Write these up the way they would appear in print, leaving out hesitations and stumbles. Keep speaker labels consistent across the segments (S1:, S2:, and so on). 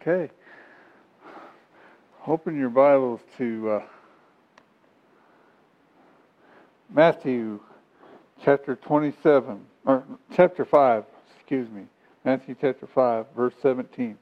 S1: Okay. Open your Bibles to Matthew chapter 27, or chapter 5, excuse me. Matthew chapter 5, verse 17.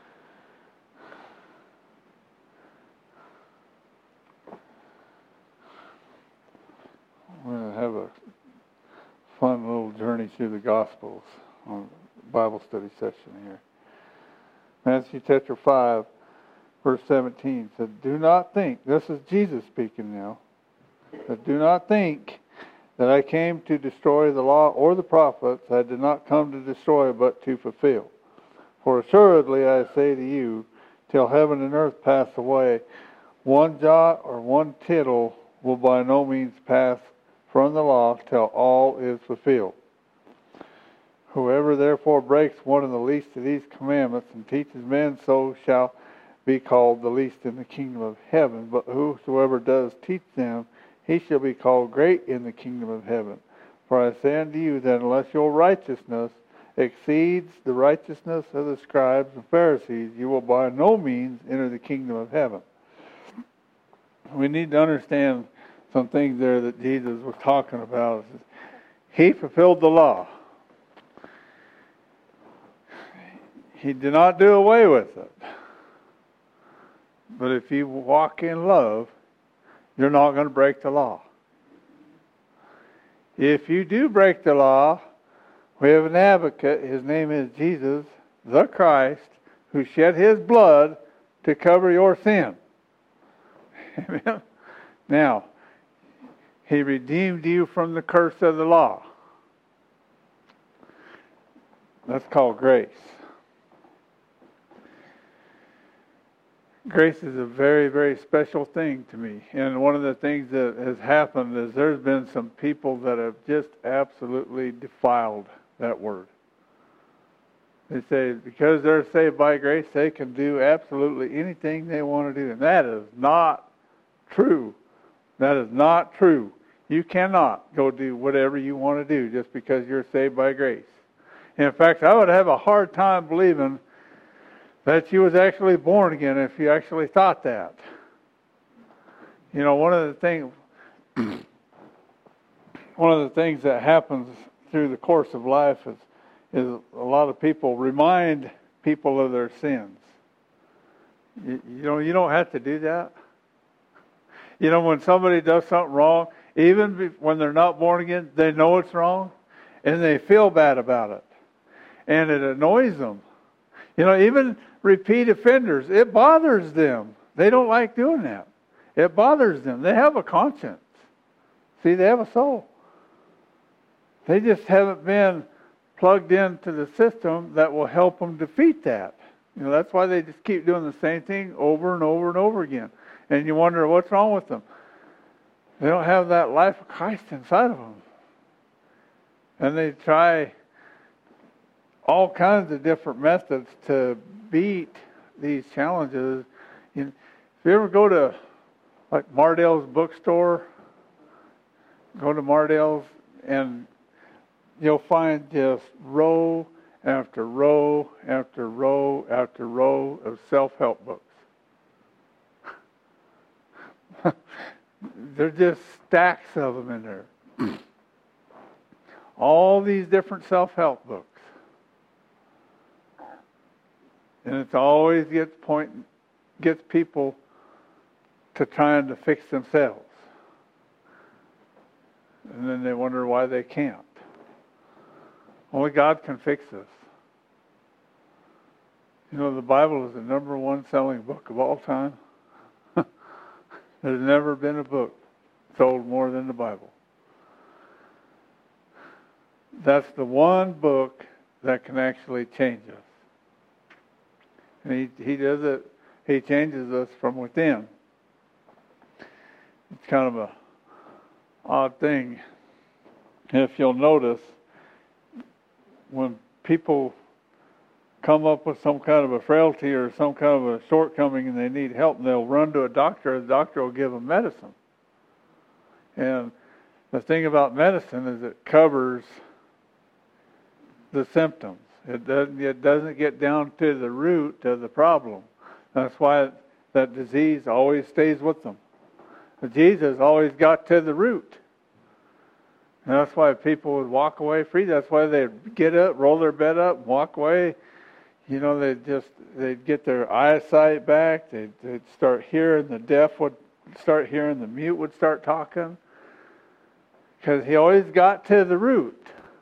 S1: We're going to have a fun little journey through the Gospels on Bible study session here. Matthew chapter 5, verse 17 said, "Do not think," this is Jesus speaking now, "that do not think that I came to destroy the law or the prophets. I did not come to destroy, but to fulfill. For assuredly I say to you, till heaven and earth pass away, one jot or one tittle will by no means pass from the law till all is fulfilled. Whoever therefore breaks one of the least of these commandments and teaches men, so shall be called the least in the kingdom of heaven. But whosoever does teach them, he shall be called great in the kingdom of heaven. For I say unto you that unless your righteousness exceeds the righteousness of the scribes and Pharisees, you will by no means enter the kingdom of heaven." We need to understand some things there that Jesus was talking about. He fulfilled the law. He did not do away with it. But if you walk in love, you're not going to break the law. If you do break the law, we have an advocate. His name is Jesus, the Christ, who shed His blood to cover your sin. Amen. Now, He redeemed you from the curse of the law. That's called grace. Grace is a very, very special thing to me. And one of the things that has happened is there's been some people that have just absolutely defiled that word. They say because they're saved by grace, they can do absolutely anything they want to do. And that is not true. That is not true. You cannot go do whatever you want to do just because you're saved by grace. In fact, I would have a hard time believing that you was actually born again if you actually thought that. You know, one of the things that happens through the course of life is a lot of people remind people of their sins. You don't have to do that. You know, when somebody does something wrong, even when they're not born again, they know it's wrong, and they feel bad about it. And it annoys them. You know, even repeat offenders, it bothers them. They don't like doing that. It bothers them. They have a conscience. See, they have a soul. They just haven't been plugged into the system that will help them defeat that. You know, that's why they just keep doing the same thing over and over and over again. And you wonder what's wrong with them. They don't have that life of Christ inside of them. And they try all kinds of different methods to beat these challenges. If you ever go to like Mardale's bookstore, go to Mardale's and you'll find just row after row after row after row of self-help books. There are just stacks of them in there. All these different self-help books. And it always gets people to trying to fix themselves. And then they wonder why they can't. Only God can fix us. You know, the Bible is the number one selling book of all time. There's never been a book sold more than the Bible. That's the one book that can actually change us. And he does it. He changes us from within. It's kind of a odd thing. If you'll notice, when people come up with some kind of a frailty or some kind of a shortcoming and they need help, and they'll run to a doctor, the doctor will give them medicine. And the thing about medicine is it covers the symptoms. It doesn't get down to the root of the problem. That's why that disease always stays with them. But Jesus always got to the root. And that's why people would walk away free. That's why they'd get up, roll their bed up, and walk away. You know, they'd get their eyesight back. They'd start hearing. The deaf would start hearing. The mute would start talking. Because he always got to the root.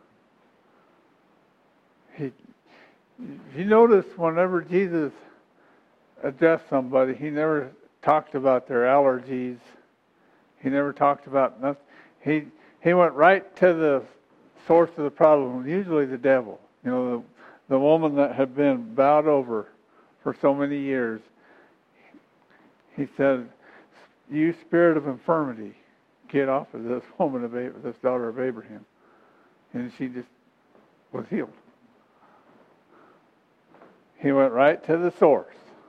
S1: You notice whenever Jesus addressed somebody, he never talked about their allergies. He never talked about nothing. He went right to the source of the problem, usually the devil. You know, the woman that had been bowed over for so many years. He said, "You spirit of infirmity, get off of this woman this daughter of Abraham." And she just was healed. He went right to the source.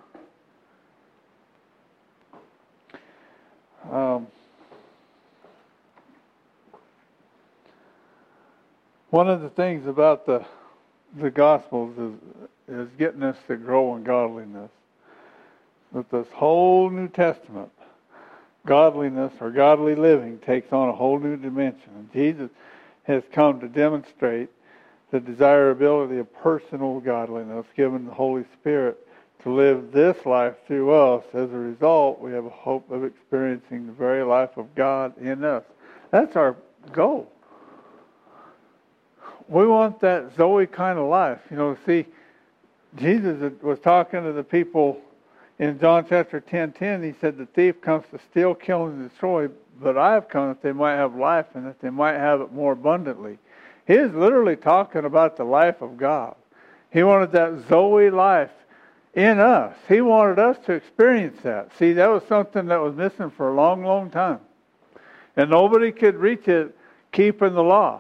S1: One of the things about the Gospels is getting us to grow in godliness. With this whole New Testament, godliness or godly living takes on a whole new dimension. And Jesus has come to demonstrate the desirability of personal godliness, given the Holy Spirit to live this life through us. As a result, we have a hope of experiencing the very life of God in us. That's our goal. We want that Zoe kind of life. You know, see, Jesus was talking to the people in John chapter 10:10. He said, "The thief comes to steal, kill, and destroy, but I have come that they might have life and that they might have it more abundantly." He is literally talking about the life of God. He wanted that Zoe life in us. He wanted us to experience that. See, that was something that was missing for a long, long time. And nobody could reach it keeping the law.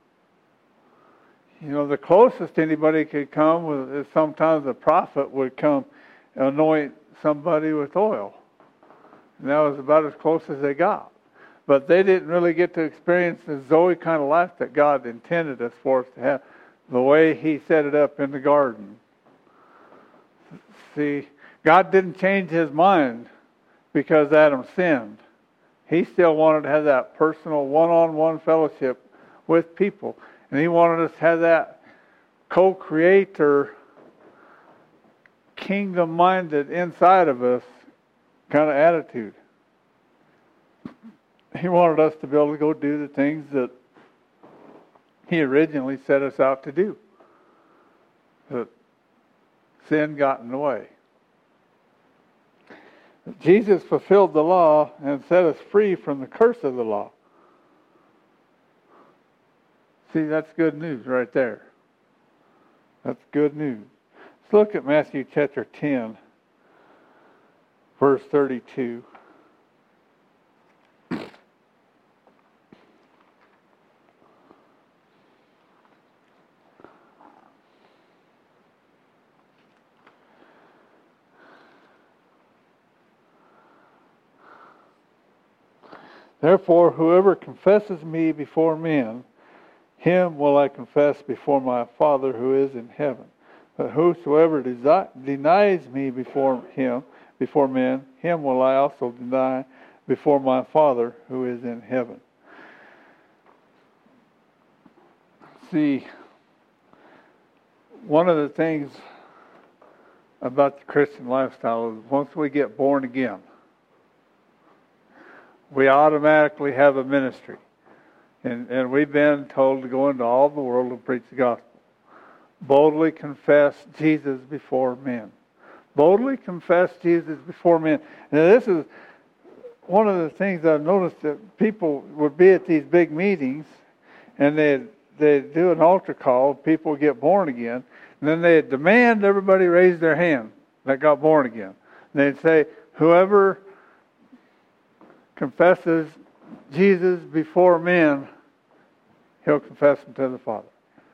S1: You know, the closest anybody could come is sometimes a prophet would come anoint somebody with oil. And that was about as close as they got. But they didn't really get to experience the Zoe kind of life that God intended us for us to have, the way He set it up in the garden. See, God didn't change His mind because Adam sinned. He still wanted to have that personal one-on-one fellowship with people. And He wanted us to have that co-creator, kingdom-minded inside of us kind of attitude. He wanted us to be able to go do the things that He originally set us out to do. But sin got in the way. Jesus fulfilled the law and set us free from the curse of the law. See, that's good news right there. That's good news. Let's look at Matthew chapter 10, verse 32. Therefore, whoever confesses me before men, him will I confess before my Father who is in heaven. But whosoever denies me before men, him will I also deny before my Father who is in heaven. See, one of the things about the Christian lifestyle is once we get born again, we automatically have a ministry. And we've been told to go into all the world and preach the gospel. Boldly confess Jesus before men. Boldly confess Jesus before men. Now this is one of the things I've noticed, that people would be at these big meetings and they'd do an altar call, people would get born again, and then they'd demand everybody raise their hand that got born again. And they'd say, whoever confesses Jesus before men, He'll confess him to the Father.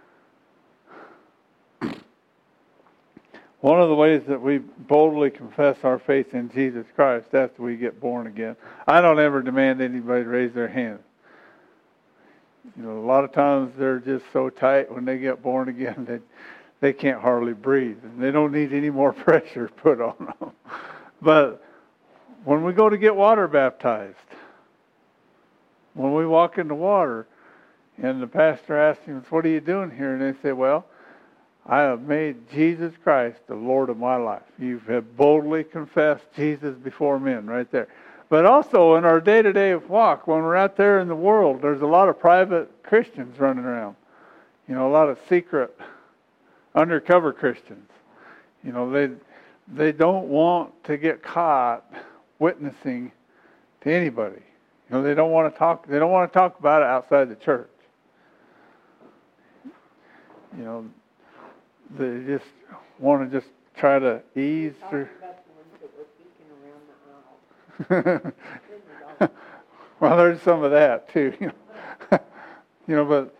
S1: One of the ways that we boldly confess our faith in Jesus Christ after we get born again, I don't ever demand anybody raise their hand. You know, a lot of times they're just so tight when they get born again that they can't hardly breathe, and they don't need any more pressure put on them. But when we go to get water baptized, when we walk in the water, and the pastor asks them, "What are you doing here?" And they say, "Well, I have made Jesus Christ the Lord of my life." You have boldly confessed Jesus before men, right there. But also in our day-to-day walk, when we're out there in the world, there's a lot of private Christians running around. A lot of secret, undercover Christians. They don't want to get caught witnessing to anybody. They don't want to talk. They don't want to talk about it outside the church. They just want to just try to ease through. Well, there's some of that too. But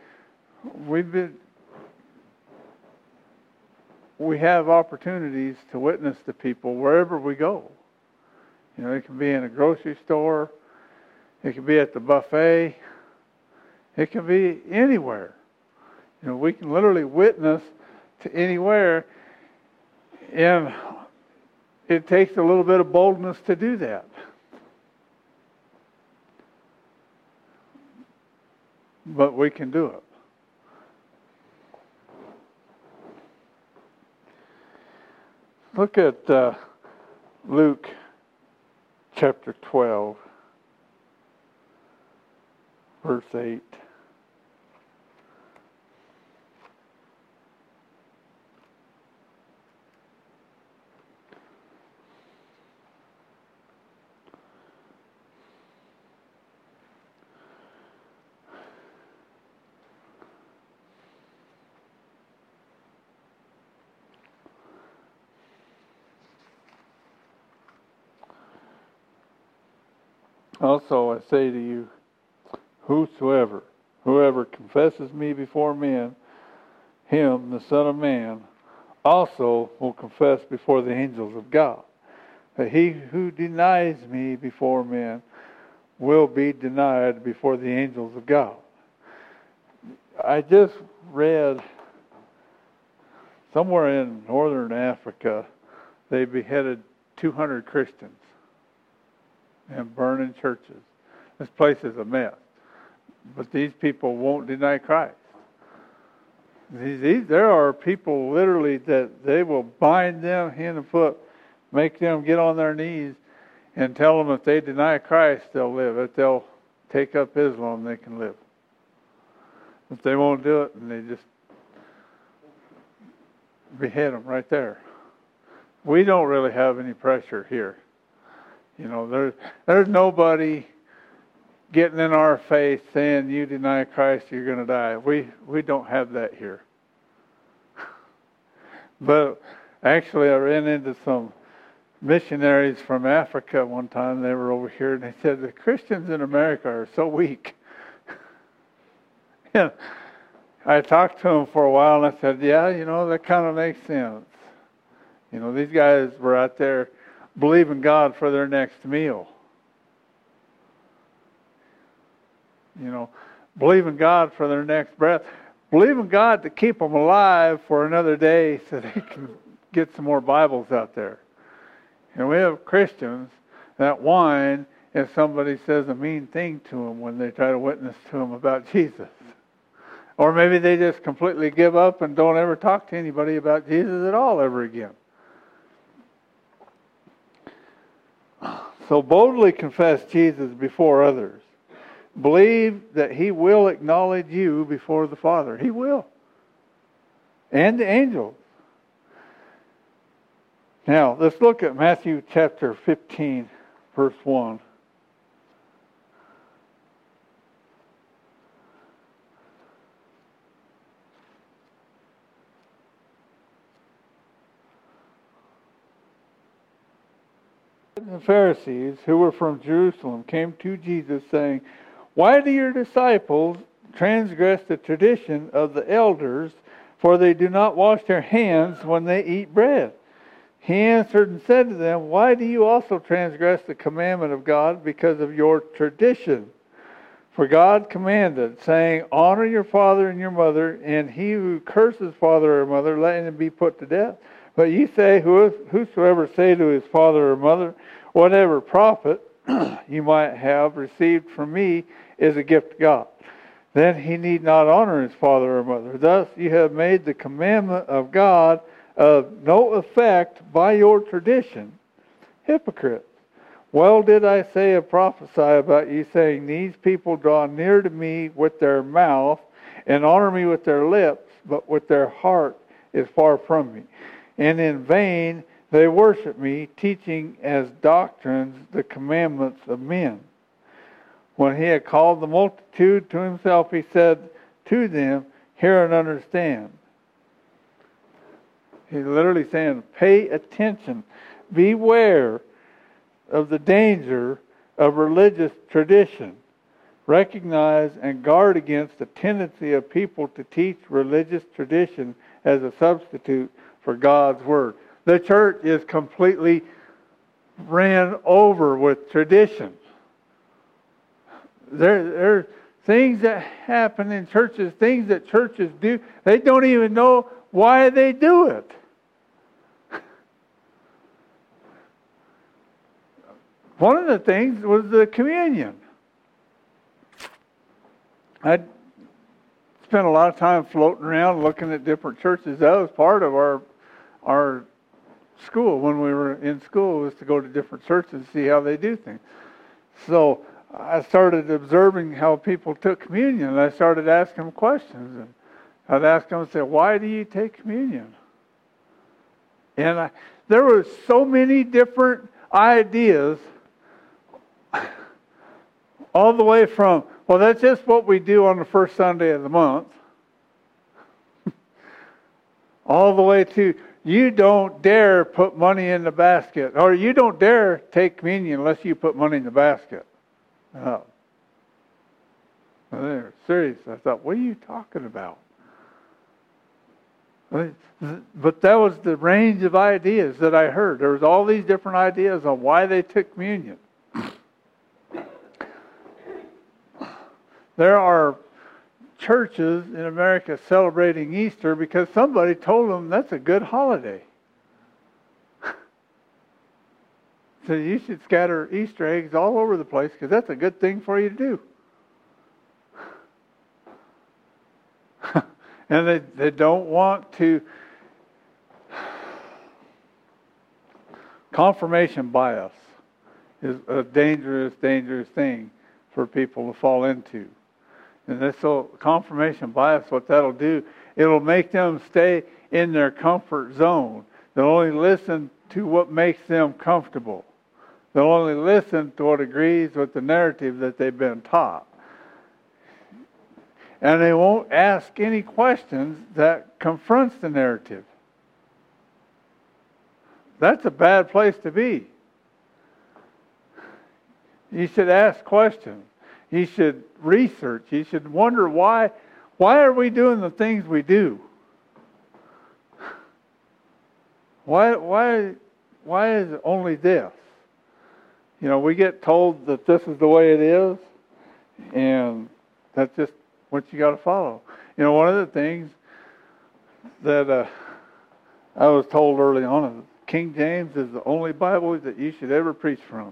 S1: we have opportunities to witness to people wherever we go. It can be in a grocery store, it can be at the buffet, it can be anywhere. We can literally witness to anywhere, and it takes a little bit of boldness to do that. But we can do it. Look at Luke chapter 12, verse 8. Also, I say to you, whoever confesses me before men, him, the Son of Man, also will confess before the angels of God. But he who denies me before men will be denied before the angels of God. I just read somewhere in northern Africa, they beheaded 200 Christians and burning churches. This place is a mess. But these people won't deny Christ. There are people literally that they will bind them hand and foot, make them get on their knees, and tell them if they deny Christ, they'll live. If they'll take up Islam, they can live. If they won't do it, then they just behead them right there. We don't really have any pressure here. There's nobody getting in our face saying, "You deny Christ, you're going to die." We don't have that here. But actually, I ran into some missionaries from Africa one time. They were over here, and they said, "The Christians in America are so weak." And I talked to them for a while, and I said, "Yeah, that kind of makes sense. These guys were out there believing God for their next meal. Believing God for their next breath. Believing God to keep them alive for another day so they can get some more Bibles out there. And we have Christians that whine if somebody says a mean thing to them when they try to witness to them about Jesus. Or maybe they just completely give up and don't ever talk to anybody about Jesus at all ever again. So boldly confess Jesus before others. Believe that He will acknowledge you before the Father. He will. And the angels. Now, let's look at Matthew chapter 15, verse 1. The Pharisees who were from Jerusalem came to Jesus saying, "Why do your disciples transgress the tradition of the elders, for they do not wash their hands when they eat bread?" He answered and said to them, "Why do you also transgress the commandment of God because of your tradition? For God commanded, saying, Honor your father and your mother, and he who curses father or mother, let him be put to death. But ye say, Whosoever say to his father or mother, Whatever profit you might have received from me is a gift of God, then he need not honor his father or mother. Thus you have made the commandment of God of no effect by your tradition. Hypocrites! Well did I say and prophesy about you, saying, These people draw near to me with their mouth, and honor me with their lips, but with their heart is far from me. And in vain they worship me, teaching as doctrines the commandments of men. When he had called the multitude to himself, he said to them, Hear and understand. He's literally saying, pay attention. Beware of the danger of religious tradition. Recognize and guard against the tendency of people to teach religious tradition as a substitute for God's Word. The church is completely ran over with tradition. There are things that happen in churches, things that churches do. They don't even know why they do it. One of the things was the communion. I spent a lot of time floating around looking at different churches. That was part of our school when we were in school, was to go to different churches and see how they do things. So I started observing how people took communion, and I started asking them questions. And I'd ask them and say, "Why do you take communion?" And there were so many different ideas, all the way from, well, that's just what we do on the first Sunday of the month, all the way to, you don't dare put money in the basket, or you don't dare take communion unless you put money in the basket. Oh. Well, they're serious. I thought, what are you talking about? But that was the range of ideas that I heard. There was all these different ideas on why they took communion. There are churches in America celebrating Easter because somebody told them that's a good holiday. So you should scatter Easter eggs all over the place because that's a good thing for you to do. And they don't want to. Confirmation bias is a dangerous, dangerous thing for people to fall into. And this confirmation bias, what that'll do, it'll make them stay in their comfort zone. They'll only listen to what makes them comfortable. They'll only listen to what agrees with the narrative that they've been taught. And they won't ask any questions that confronts the narrative. That's a bad place to be. You should ask questions. You should research. You should wonder why are we doing the things we do? Why is it only this? You know, we get told that this is the way it is, and that's just what you got to follow. You know, one of the things that I was told early on is King James is the only Bible that you should ever preach from.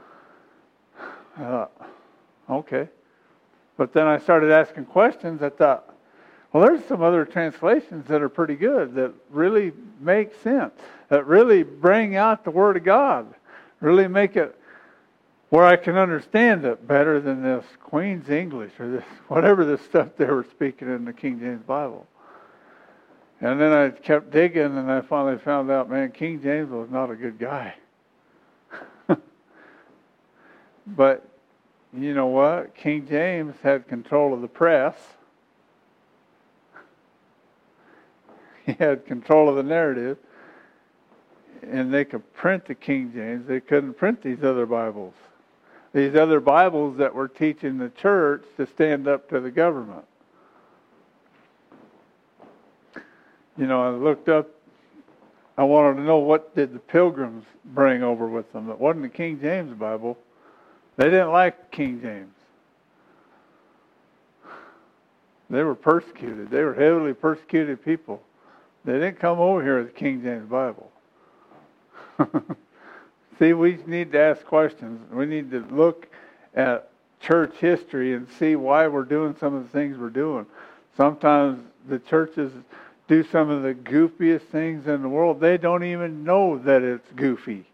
S1: Okay. But then I started asking questions. I thought, well, there's some other translations that are pretty good, that really make sense, that really bring out the Word of God, really make it where I can understand it better than this Queen's English or this whatever this stuff they were speaking in the King James Bible. And then I kept digging, and I finally found out, man, King James was not a good guy. But you know what? King James had control of the press. He had control of the narrative. And they could print the King James. They couldn't print these other Bibles. These other Bibles that were teaching the church to stand up to the government. You know, I looked up, I wanted to know what did the Pilgrims bring over with them. It wasn't the King James Bible. They didn't like King James. They were persecuted. They were heavily persecuted people. They didn't come over here with the King James Bible. See, we need to ask questions. We need to look at church history and see why we're doing some of the things we're doing. Sometimes the churches do some of the goofiest things in the world. They don't even know that it's goofy.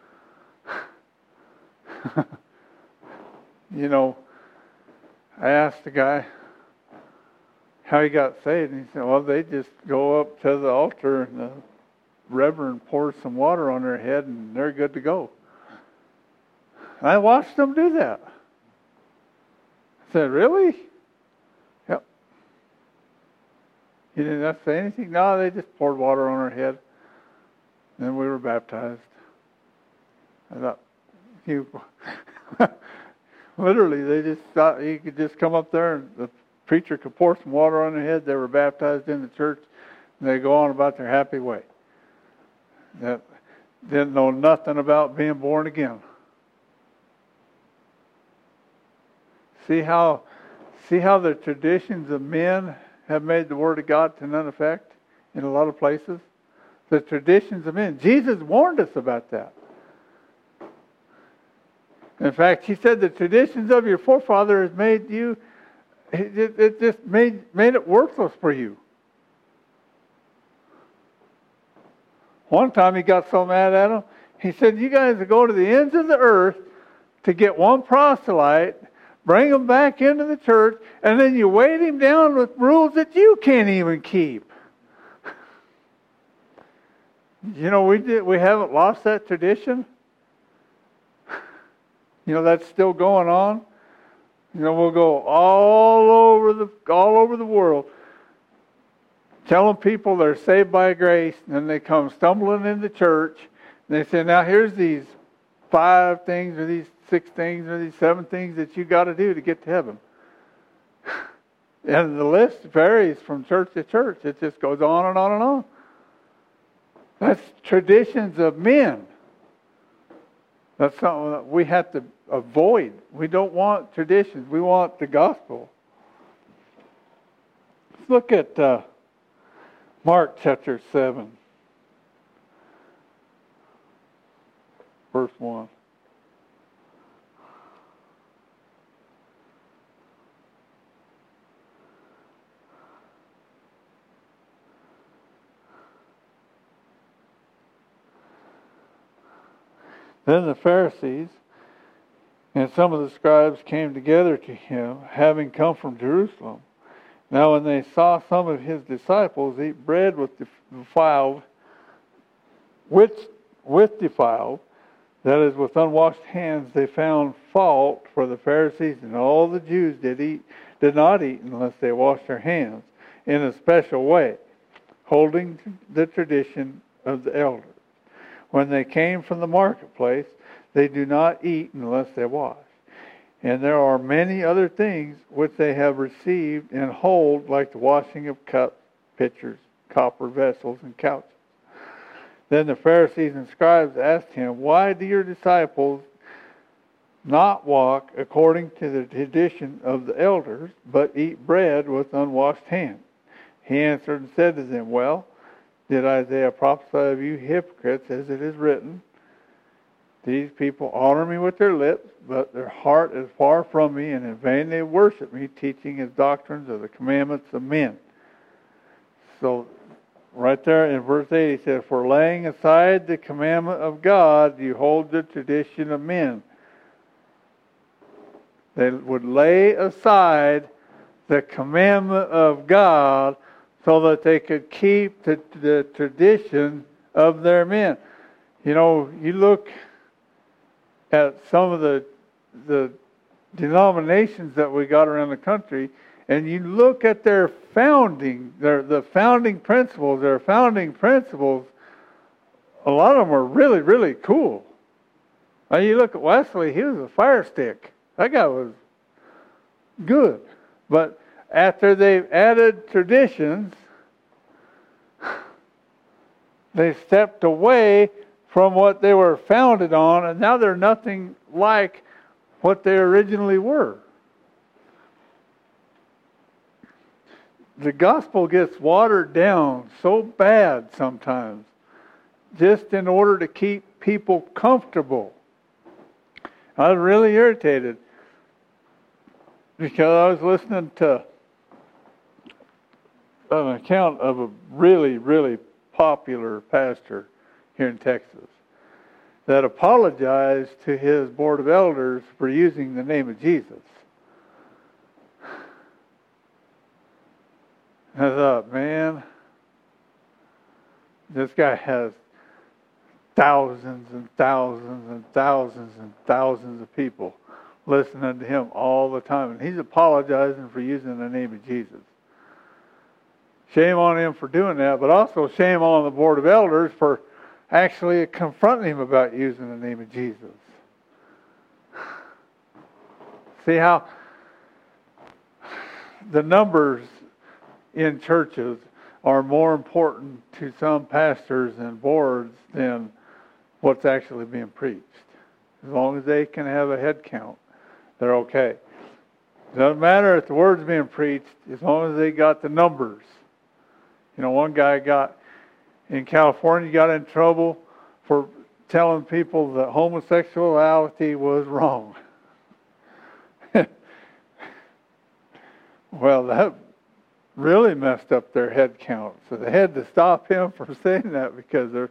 S1: You know, I asked the guy how he got saved, and he said, well, they just go up to the altar and the reverend pours some water on their head and they're good to go. And I watched them do that. I said, really? Yep. He didn't have to say anything? No, they just poured water on our head. And then we were baptized. I thought, literally, they just thought you could just come up there and the preacher could pour some water on their head. They were baptized in the church, and they go on about their happy way. That didn't know nothing about being born again. See how the traditions of men have made the Word of God to none effect in a lot of places? The traditions of men. Jesus warned us about that. In fact, he said the traditions of your forefathers made you, it just made it worthless for you. One time he got so mad at them, he said, you guys go to the ends of the earth to get one proselyte, bring him back into the church, and then you weight him down with rules that you can't even keep. You know, we haven't lost that tradition. You know, that's still going on. You know, we'll go all over the world telling people they're saved by grace, and then they come stumbling into church, and they say, now here's these 5 things, or these 6 things, or these 7 things that you got to do to get to heaven. And the list varies from church to church. It just goes on and on and on. That's traditions of men. That's something that we have to avoid. We don't want traditions. We want the gospel. Let's look at Mark chapter 7, verse 1. Then the Pharisees and some of the scribes came together to him, having come from Jerusalem. Now when they saw some of his disciples eat bread with defiled, that is, with unwashed hands, they found fault for the Pharisees and all the Jews did not eat unless they washed their hands in a special way, holding the tradition of the elders. When they came from the marketplace, they do not eat unless they wash. And there are many other things which they have received and hold, like the washing of cups, pitchers, copper vessels, and couches. Then the Pharisees and scribes asked him, why do your disciples not walk according to the tradition of the elders, but eat bread with unwashed hands? He answered and said to them, well, did Isaiah prophesy of you hypocrites, as it is written, these people honor me with their lips, but their heart is far from me, and in vain they worship me, teaching as doctrines of the commandments of men. So, right there in verse 8, he says, for laying aside the commandment of God, you hold the tradition of men. They would lay aside the commandment of God so that they could keep the tradition of their men. You know, you look at some of the denominations that we got around the country, and you look at their founding principles, a lot of them are really, really cool. Now you look at Wesley, he was a fire stick. That guy was good. But after they've added traditions, they stepped away from what they were founded on, and now they're nothing like what they originally were. the gospel gets watered down so bad sometimes, just in order to keep people comfortable. I was really irritated because I was listening to an account of a really, really popular pastor here in Texas that apologized to his board of elders for using the name of Jesus. I thought, man, this guy has thousands and thousands and thousands and thousands of people listening to him all the time, and he's apologizing for using the name of Jesus. Shame on him for doing that, but also shame on the board of elders for actually confronting him about using the name of Jesus. See how the numbers in churches are more important to some pastors and boards than what's actually being preached. As long as they can have a head count, they're okay. It doesn't matter if the word's being preached, as long as they got the numbers. You know, one guy in California got in trouble for telling people that homosexuality was wrong. Well, that really messed up their head count. So they had to stop him from saying that because they're,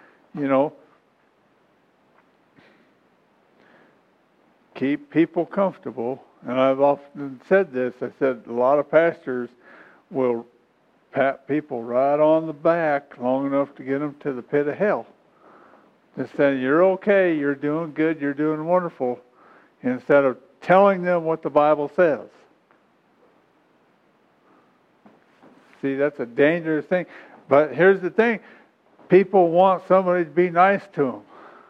S1: keep people comfortable. And I've often said this. I said a lot of pastors will pat people right on the back long enough to get them to the pit of hell. Just saying, you're okay, you're doing good, you're doing wonderful, instead of telling them what the Bible says. See, that's a dangerous thing. But here's the thing. People want somebody to be nice to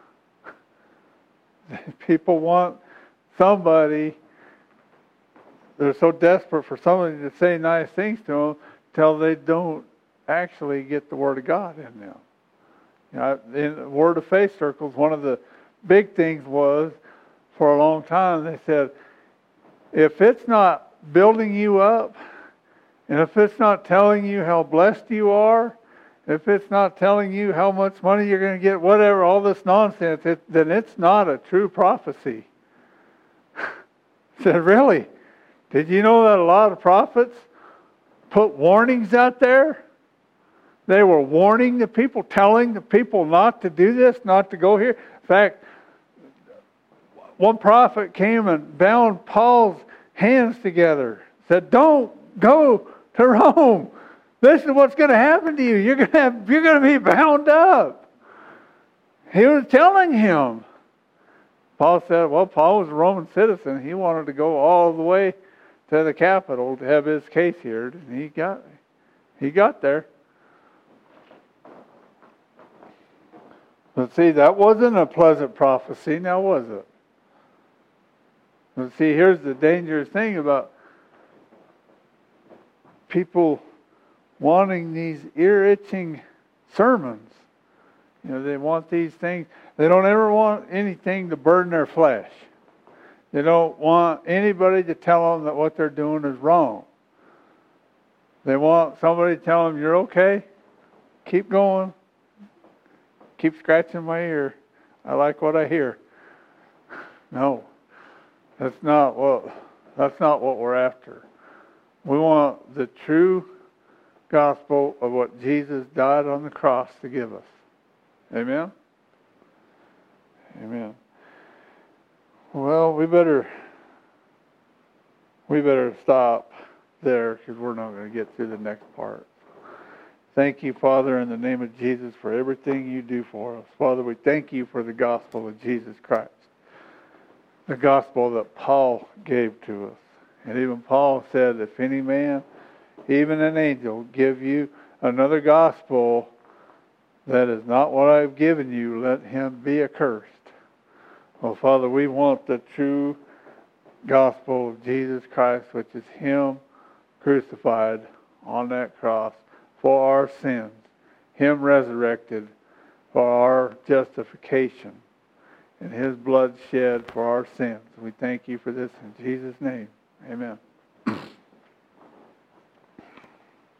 S1: them. People want somebody, they're so desperate for somebody to say nice things to them till they don't actually get the Word of God in them. In the Word of Faith circles, one of the big things was, for a long time, they said, if it's not building you up, and if it's not telling you how blessed you are, if it's not telling you how much money you're going to get, whatever, all this nonsense, then it's not a true prophecy. I said, really? Did you know that a lot of prophets put warnings out there? They were warning the people, telling the people not to do this, not to go here. In fact, one prophet came and bound Paul's hands together. Said, don't go to Rome. This is what's going to happen to you. You're going to be bound up. He was telling him. Paul said, well, Paul was a Roman citizen. He wanted to go all the way to the capital to have his case heard. And he got there. But see, that wasn't a pleasant prophecy, now was it? But see, here's the dangerous thing about people wanting these ear-itching sermons. They want these things. They don't ever want anything to burden their flesh. They don't want anybody to tell them that what they're doing is wrong. They want somebody to tell them, you're okay, keep going, keep scratching my ear, I like what I hear. No, that's not what we're after. We want the true gospel of what Jesus died on the cross to give us. Amen? Amen. Well, we better stop there because we're not going to get through the next part. Thank you, Father, in the name of Jesus, for everything you do for us. Father, we thank you for the gospel of Jesus Christ, the gospel that Paul gave to us. And even Paul said, if any man, even an angel, give you another gospel that is not what I've given you, let him be accursed. Well, Father, we want the true gospel of Jesus Christ, which is him crucified on that cross for our sins, him resurrected for our justification, and his blood shed for our sins. We thank you for this in Jesus' name. Amen.